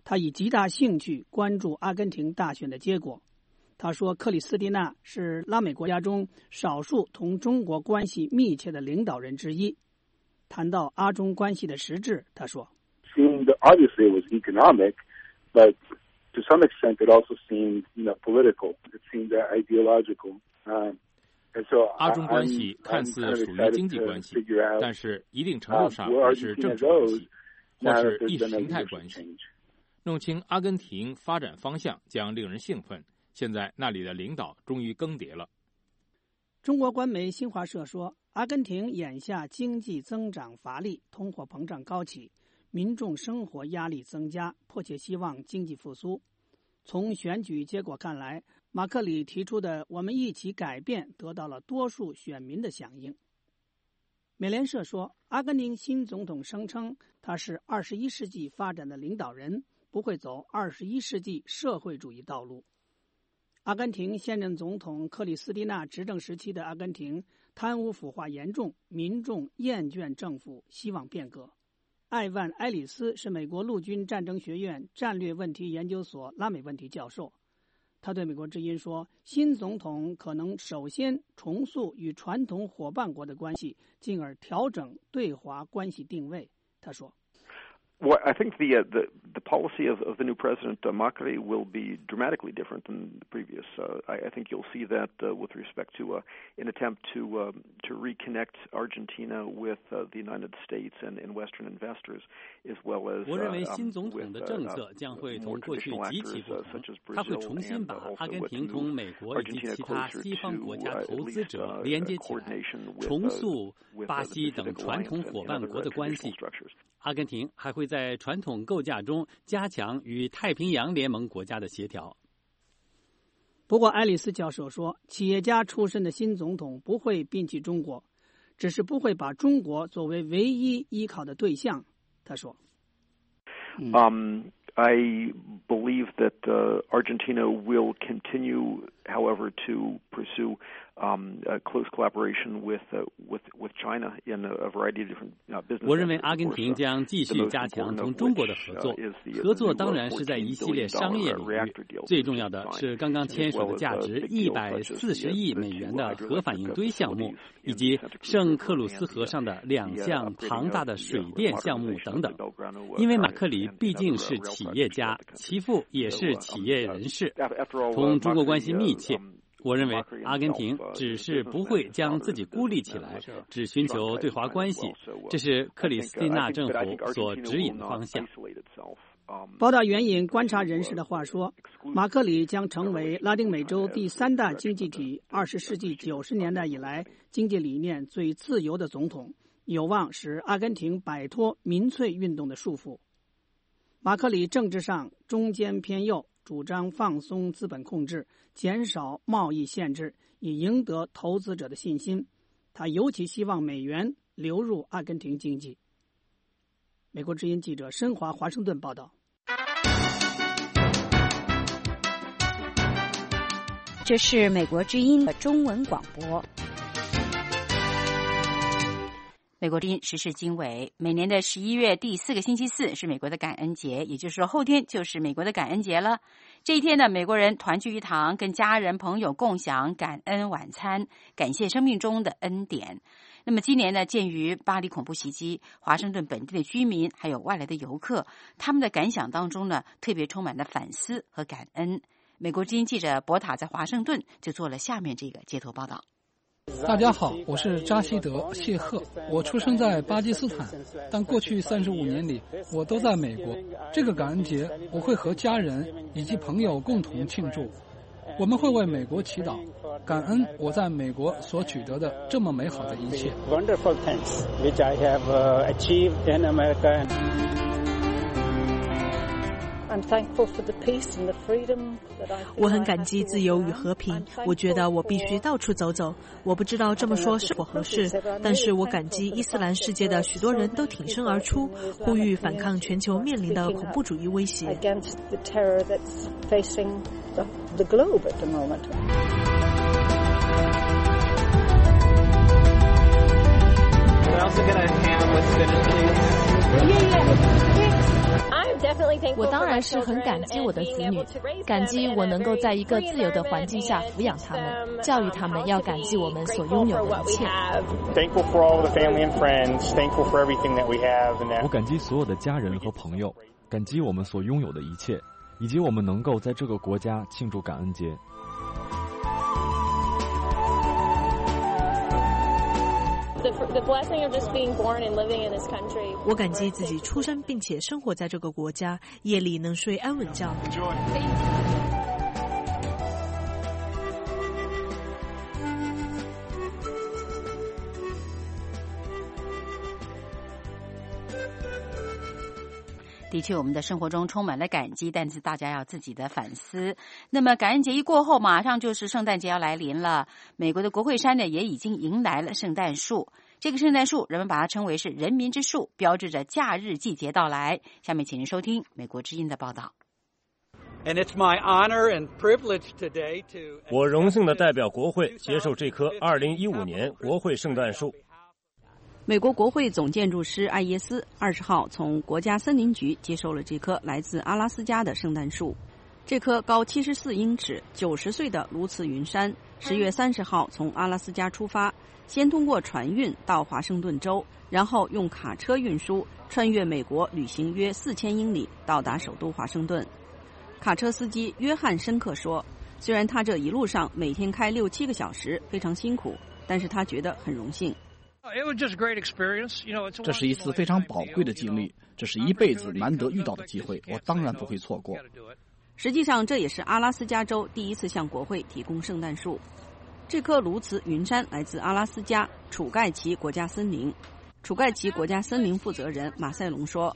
他以极大兴趣关注阿根廷大选的结果。他说，克里斯蒂娜是拉美国家中少数同中国关系密切的领导人之一。谈到阿中关系的实质，他说 Seemed obviously it was economic, but to some extent it also seemed, you know, political. It seemed ideological. Um, 阿中关系看似属于经济关系，但是一定程度上也是政治关系，或是意识形态关系。弄清阿根廷发展方向将令人兴奋。现在那里的领导终于更迭了。 中国官媒新华社说，阿根廷眼下经济增长乏力，通货膨胀高企，民众生活压力增加，迫切希望经济复苏。从选举结果看来，马克里提出的我们一起改变得到了多数选民的响应。美联社说，阿根廷新总统声称他是二十一世纪发展的领导人，不会走二十一世纪社会主义道路。阿根廷现任总统克里斯蒂娜执政时期的阿根廷贪污腐化严重，民众厌倦政府，希望变革。艾万·埃里斯是美国陆军战争学院战略问题研究所拉美问题教授，他对美国之音说，新总统可能首先重塑与传统伙伴国的关系，进而调整对华关系定位。他说 Well, I think the, uh, the the policy of, of the new president, uh, Macri, will be dramatically different than the previous. Uh, I, I think you'll see that uh, with respect to uh, an attempt to uh, to reconnect Argentina with uh, the United States and, and Western investors, as well as. 我认为新总统的政策将会同过去极其不同，他会重新把阿根廷同美国以及其他西方国家投资者连接起来，重塑巴西等传统伙伴国的关系。阿根廷还会在传统构架中加强与太平洋联盟国家的协调。 不过，爱丽丝教授说，企业家出身的新总统不会摒弃中国，只是不会把中国作为唯一依靠的对象。他说 Um, I believe that uh, Argentina will continue, however, to pursue um, a close collaboration with uh, with with China in a, a variety of different uh, business. 我认为阿根廷将继续加强同中国的合作，合作当然是在一系列商业领域。最重要的是刚刚签署的价值一百四十亿美元的核反应堆项目，以及圣克鲁斯河上的两项庞大的水电项目等等。因为马克里毕竟是企业家，其父也是企业人士，同中国关系密切。我认为阿根廷只是不会将自己孤立起来，只寻求对华关系，这是克里斯蒂娜政府所指引的方向。 报道援引观察人士的话说，马克里将成为拉丁美洲第三大经济体，二十世纪九十年代以来经济理念最自由的总统，有望使阿根廷摆脱民粹运动的束缚。马克里政治上中间偏右，主张放松资本控制，减少贸易限制，以赢得投资者的信心。他尤其希望美元流入阿根廷经济。美国之音记者申华华盛顿报道。 这是美国之音的中文广播。美国之音时事经纬，每年的十一月第四个星期四是美国的感恩节，也就是说后天就是美国的感恩节了。这一天呢，美国人团聚一堂，跟家人朋友共享感恩晚餐，感谢生命中的恩典。那么今年呢，鉴于巴黎恐怖袭击，华盛顿本地的居民还有外来的游客，他们的感想当中呢，特别充满了反思和感恩。美国之音记者博塔在华盛顿就做了下面这个街头报道。 大家好，我是扎希德·谢赫，我出生在巴基斯坦，但过去三十五年里，我都在美国。这个感恩节，我会和家人以及朋友共同庆祝，我们会为美国祈祷，感恩我在美国所取得的这么美好的一切。 Wonderful things which I have achieved in America. I'm thankful for the peace and the freedom that I feel. 我很感激自由与和平，我觉得我必须到处走走。我不知道这么说是否合适，但是我感激伊斯兰世界的许多人都挺身而出，呼吁反抗全球面临的恐怖主义威胁。 Against the terror that's facing the, the globe at the moment. We're also going to hand what's finished. Yeah, yeah. I'm 我当然是很感激我的子女，感激我能够在一个自由的环境下抚养他们，教育他们，要感激我们所拥有的一切。 我感激所有的家人和朋友，感激我们所拥有的一切，以及我们能够在这个国家庆祝感恩节。 我感激自己出生并且生活在这个国家，夜里能睡安稳觉。 的确，我们的生活中充满了感激，但是大家要自己的反思。那么感恩节一过后，马上就是圣诞节要来临了。美国的国会山呢，也已经迎来了圣诞树。这个圣诞树，人们把它称为是人民之树，标志着假日季节到来。下面请您收听美国之音的报道。 我荣幸地代表国会接受这棵二零一五年国会圣诞树。 美国国会总建筑师艾耶斯二十号从国家森林局接收了这棵来自阿拉斯加的圣诞树。这棵高七十四英尺、九十岁的鸬鹚云杉，十月三十号从阿拉斯加出发，先通过船运到华盛顿州，然后用卡车运输，穿越美国旅行约四千英里，到达首都华盛顿。卡车司机约翰申克说，虽然他这一路上每天开六七个小时，非常辛苦，但是他觉得很荣幸。 这是一次非常宝贵的经历，这是一辈子难得遇到的机会，我当然不会错过。 实际上，这也是阿拉斯加州第一次向国会提供圣诞树。这棵鸬鹚云杉来自阿拉斯加楚盖奇国家森林。楚盖奇国家森林负责人马塞隆说，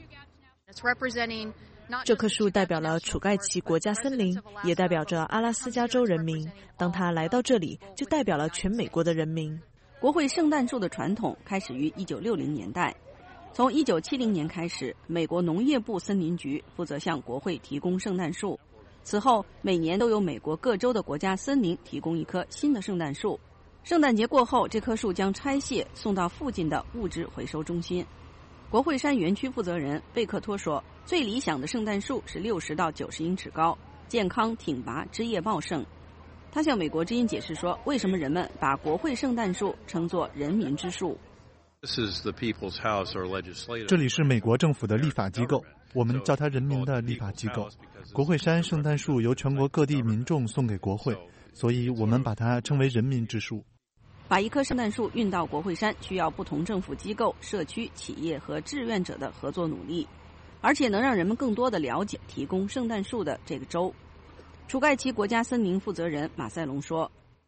这棵树代表了楚盖奇国家森林，也代表着阿拉斯加州人民。当他来到这里，就代表了全美国的人民。 国会圣诞树的传统开始于一九六零年代，从一九七零年开始，美国农业部森林局负责向国会提供圣诞树。此后，每年都有美国各州的国家森林提供一棵新的圣诞树。圣诞节过后，这棵树将拆卸送到附近的物质回收中心。国会山园区负责人贝克托说，最理想的圣诞树是六十到九十英尺高，健康挺拔，枝叶茂盛。他向美国之音解释说，为什么人们把国会圣诞树称作人民之树。 这里是美国政府的立法机构，我们叫它人民的立法机构。国会山圣诞树由全国各地民众送给国会，所以我们把它称为人民之树。 把一棵圣诞树运到国会山需要不同政府机构、社区、企业和志愿者的合作努力，而且能让人们更多的了解提供圣诞树的这个州。楚盖奇国家森林负责人马塞隆说，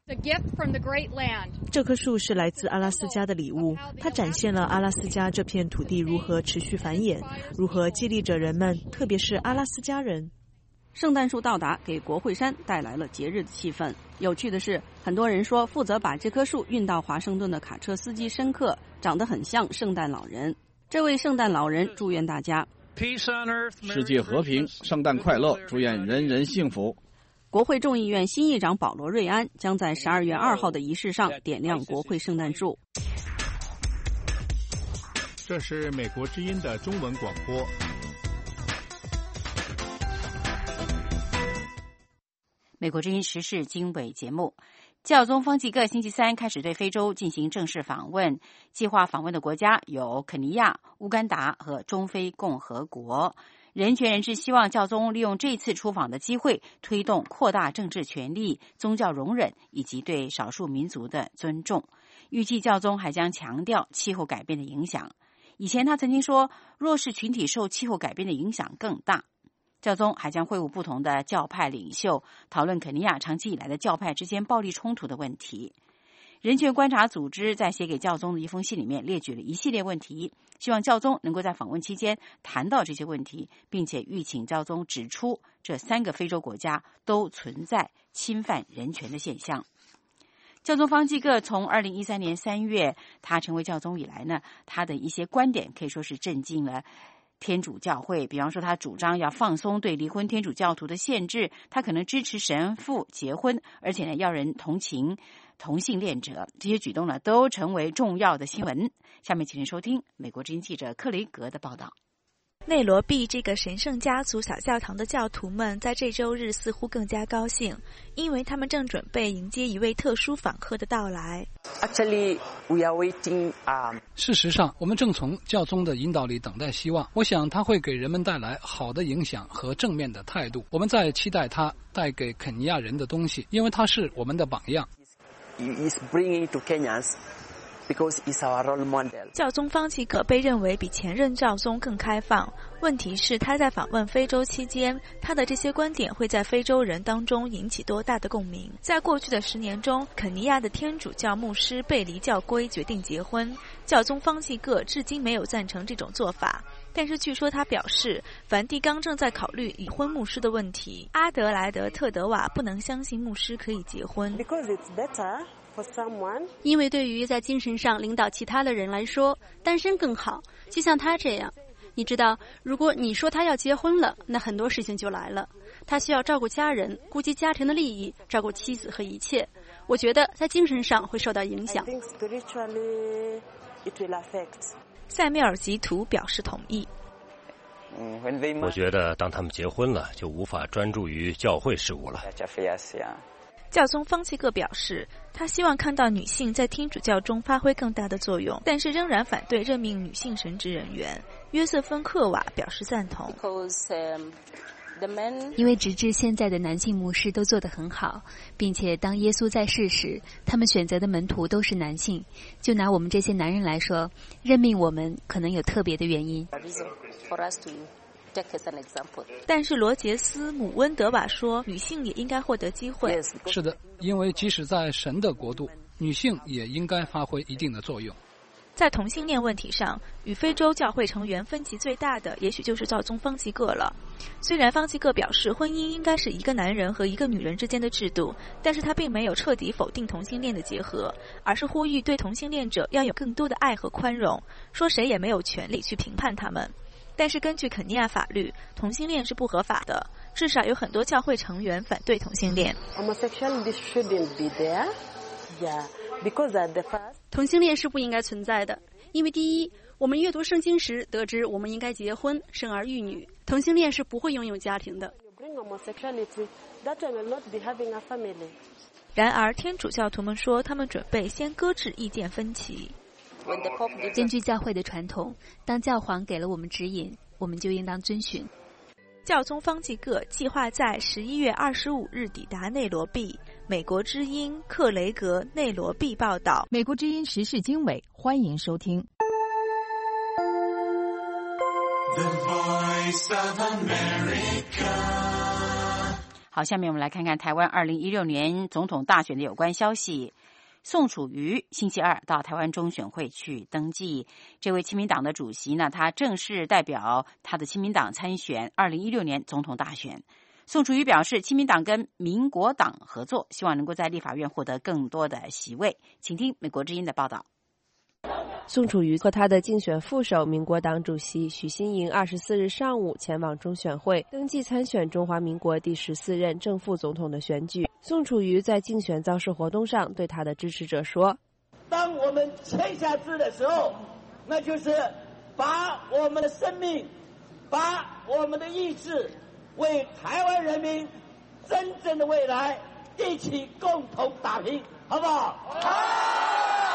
这棵树是来自阿拉斯加的礼物，它展现了阿拉斯加这片土地如何持续繁衍，如何激励着人们，特别是阿拉斯加人。 圣诞树到达给国会山带来了节日的气氛。有趣的是，很多人说负责把这棵树运到华盛顿的卡车司机申克长得很像圣诞老人。这位圣诞老人祝愿大家世界和平，圣诞快乐，祝愿人人幸福。 国会众议院新议长保罗·瑞安将在十二月二号的仪式上点亮国会圣诞树。 这是美国之音的中文广播。 美国之音时事经纬节目，教宗方济各星期三开始对非洲进行正式访问，计划访问的国家有肯尼亚、乌干达和中非共和国。人权人士希望教宗利用这次出访的机会，推动扩大政治权利、宗教容忍以及对少数民族的尊重。预计教宗还将强调气候改变的影响。以前他曾经说，弱势群体受气候改变的影响更大。教宗还将会晤不同的教派领袖，讨论肯尼亚长期以来的教派之间暴力冲突的问题。人权观察组织在写给教宗的一封信里面列举了一系列问题，希望教宗能够在访问期间谈到这些问题，并且吁请教宗指出这三个非洲国家都存在侵犯人权的现象。教宗方济各从二零一三年三月他成为教宗以来呢，他的一些观点可以说是震惊了天主教会。比方说，他主张要放松对离婚天主教徒的限制，他可能支持神父结婚，而且呢要人同情同性恋者。这些举动呢都成为重要的新闻。下面请您收听美国之音记者克雷格的报道。 内罗毕这个神圣家族小教堂的教徒们在这周日似乎更加高兴，因为他们正准备迎接一位特殊访客的到来。 Actually, we are waiting. Um... 事实上，我们正从教宗的引导里等待希望。我想他会给人们带来好的影响和正面的态度。我们在期待他带给肯尼亚人的东西，因为他是我们的榜样。 He is bringing to Kenyans.Because it's our role model. 教宗方济各被认为比前任教宗更开放，问题是他在访问非洲期间，他的这些观点会在非洲人当中引起多大的共鸣。在过去的十年中，肯尼亚的天主教牧师背离教规决定结婚，教宗方济各至今没有赞成这种做法，但是据说他表示梵蒂冈正在考虑已婚牧师的问题。阿德莱德特德瓦不能相信牧师可以结婚。 Because it's better. 因为对于在精神上领导其他的人来说，单身更好，就像他这样。你知道，如果你说他要结婚了，那很多事情就来了。他需要照顾家人，顾及家庭的利益，照顾妻子和一切。我觉得在精神上会受到影响。 塞缪尔吉图表示同意。 我觉得当他们结婚了，就无法专注于教会事务了。 教宗方济各表示，他希望看到女性在天主教中发挥更大的作用，但是仍然反对任命女性神职人员。约瑟芬克瓦表示赞同。 因为直至现在的男性牧师都做得很好，并且当耶稣在世时，他们选择的门徒都是男性。就拿我们这些男人来说，任命我们可能有特别的原因。 但是罗杰斯姆温德瓦说，女性也应该获得机会。 是的，因为即使在神的国度，女性也应该发挥一定的作用。 在同性恋问题上，与非洲教会成员分歧最大的也许就是教宗方济各了。虽然方济各表示婚姻应该是一个男人和一个女人之间的制度，但是他并没有彻底否定同性恋的结合，而是呼吁对同性恋者要有更多的爱和宽容，说谁也没有权利去评判他们。但是根据肯尼亚法律，同性恋是不合法的，至少有很多教会成员反对同性恋。 同性恋是不应该存在的，因为第一，我们阅读圣经时得知我们应该结婚，生儿育女，同性恋是不会拥有家庭的。 然而，天主教徒们说，他们准备先搁置意见分歧。 根据教会的传统，当教皇给了我们指引，我们就应当遵循。 教宗方济各计划在十一月二十五日抵达内罗毕。美国之音克雷格内罗毕报道。 美国之音时事经纬，欢迎收听。The Voice of America。好，下面我们来看看台湾二零一六年总统大选的有关消息。宋楚瑜星期二到台湾中选会去登记。这位亲民党的主席呢，他正式代表他的亲民党参选二零一六年总统大选。宋楚瑜表示，亲民党跟民国党合作，希望能够在立法院获得更多的席位。请听美国之音的报道。 宋楚瑜和他的竞选副手民国党主席许新莹二十四日上午前往中选会登记参选中华民国第十四任正副总统的选举。宋楚瑜在竞选造势活动上对他的支持者说， 当我们签下字的时候，那就是把我们的生命，把我们的意志，为台湾人民真正的未来一起共同打拼，好不好？好。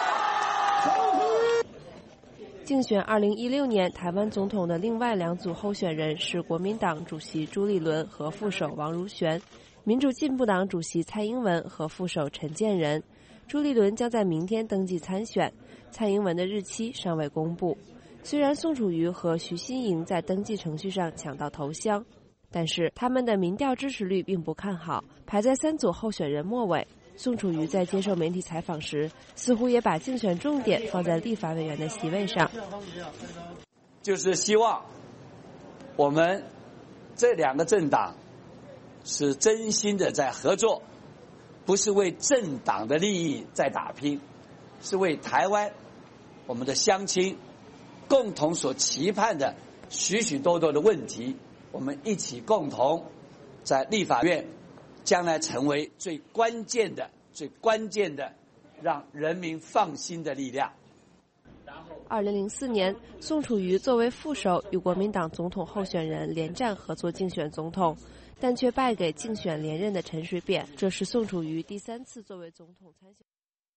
竞选二零一六年台湾总统的另外两组候选人是国民党主席朱立伦和副手王如玄，民主进步党主席蔡英文和副手陈建仁。朱立伦将在明天登记参选，蔡英文的日期尚未公布。虽然宋楚瑜和徐新莹在登记程序上抢到头香，但是他们的民调支持率并不看好，排在三组候选人末尾。宋楚瑜在接受媒体采访时，似乎也把竞选重点放在立法委员的席位上， 就是希望我们这两个政党是真心的在合作，不是为政党的利益在打拼，是为台湾我们的乡亲共同所期盼的许许多多的问题，我们一起共同在立法院将来成为最关键的最关键的让人民放心的力量。 二零零四年，宋楚瑜作为副手与国民党总统候选人连战合作竞选总统，但却败给竞选连任的陈水扁。这是宋楚瑜第三次作为总统参选。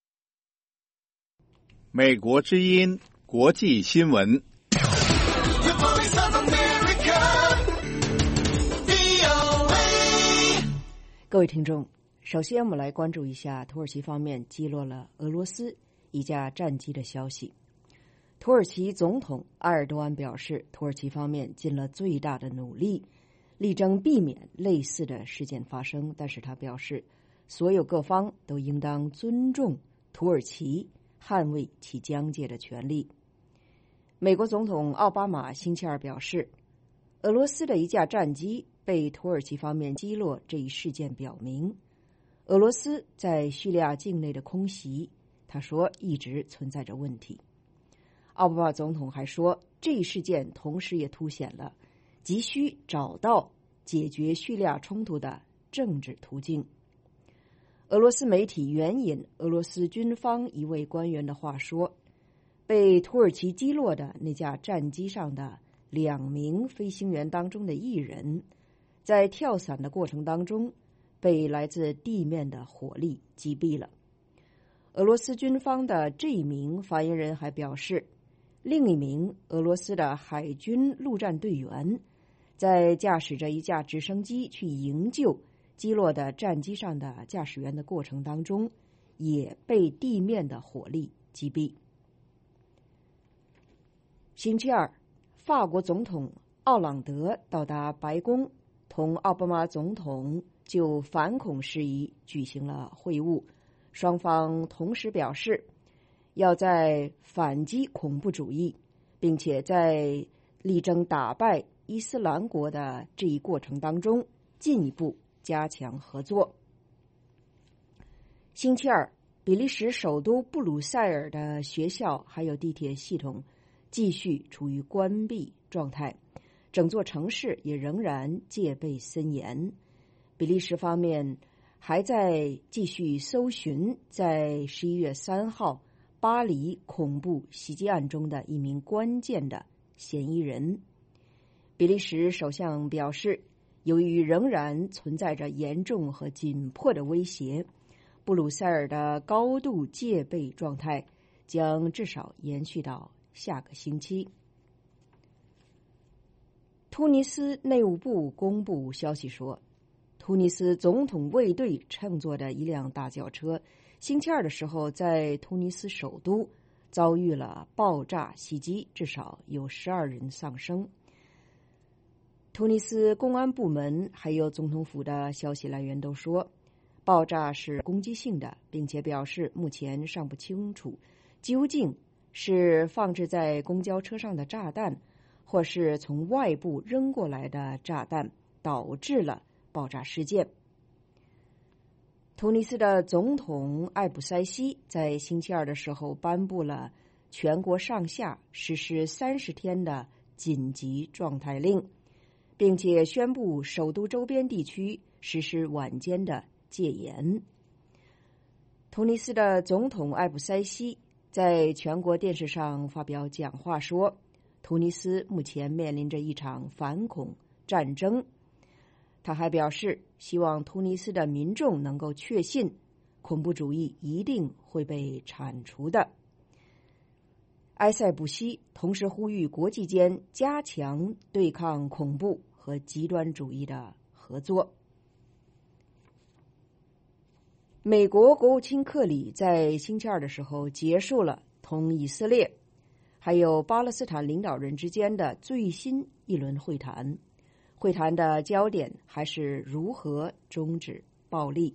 美国之音国际新闻。 各位听众，首先我们来关注一下土耳其方面击落了俄罗斯一架战机的消息。土耳其总统埃尔多安表示，土耳其方面尽了最大的努力，力争避免类似的事件发生，但是他表示，所有各方都应当尊重土耳其捍卫其疆界的权利。美国总统奥巴马星期二表示，俄罗斯的一架战机被土耳其方面击落这一事件表明，俄罗斯在叙利亚境内的空袭，他说一直存在着问题。奥巴马总统还说，这一事件同时也凸显了急需找到解决叙利亚冲突的政治途径。俄罗斯媒体援引俄罗斯军方一位官员的话说，被土耳其击落的那架战机上的两名飞行员当中的一人，在跳伞的过程当中被来自地面的火力击毙了。俄罗斯军方的这一名发言人还表示，另一名俄罗斯的海军陆战队员在驾驶着一架直升机去营救击落的战机上的驾驶员的过程当中，也被地面的火力击毙。星期二，法国总统奥朗德到达白宫，同奥巴马总统就反恐事宜举行了会晤，双方同时表示要在反击恐怖主义，并且在力争打败伊斯兰国的这一过程当中进一步加强合作。星期二，比利时首都布鲁塞尔的学校还有地铁系统继续处于关闭状态，整座城市也仍然戒备森严。比利时方面还在继续搜寻在十一月三号巴黎恐怖袭击案中的一名关键的嫌疑人。比利时首相表示，由于仍然存在着严重和紧迫的威胁，布鲁塞尔的高度戒备状态将至少延续到下个星期。突尼斯内务部公布消息说，突尼斯总统卫队乘坐的一辆大轿车星期二的时候在突尼斯首都遭遇了爆炸袭击，至少有十二人丧生。突尼斯公安部门还有总统府的消息来源都说，爆炸是攻击性的，并且表示目前尚不清楚究竟是放置在公交车上的炸弹，或是从外部扔过来的炸弹导致了爆炸事件。突尼斯的总统艾卜塞西在星期二的时候颁布了全国上下实施三十天的紧急状态令，并且宣布首都周边地区实施晚间的戒严。突尼斯的总统艾卜塞西在全国电视上发表讲话说，突尼斯目前面临着一场反恐战争。他还表示，希望突尼斯的民众能够确信恐怖主义一定会被铲除的。埃塞卜西同时呼吁国际间加强对抗恐怖和极端主义的合作。美国国务卿克里在星期二的时候结束了同以色列还有巴勒斯坦领导人之间的最新一轮会谈，会谈的焦点还是如何终止暴力。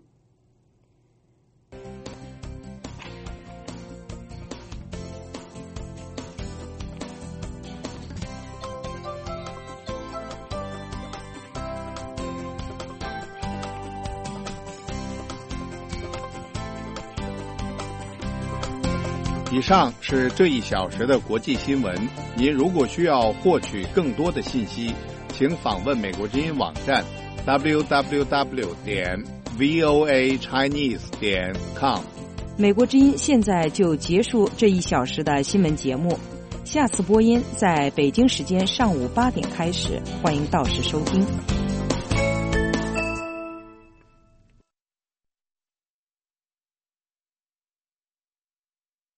以上是这一小时的国际新闻。您如果需要获取更多的信息，请访问美国之音网站 double-u double-u double-u 点 v o a chinese 点 com。 美国之音现在就结束这一小时的新闻节目。 下次播音在北京时间上午八点开始，欢迎到时收听。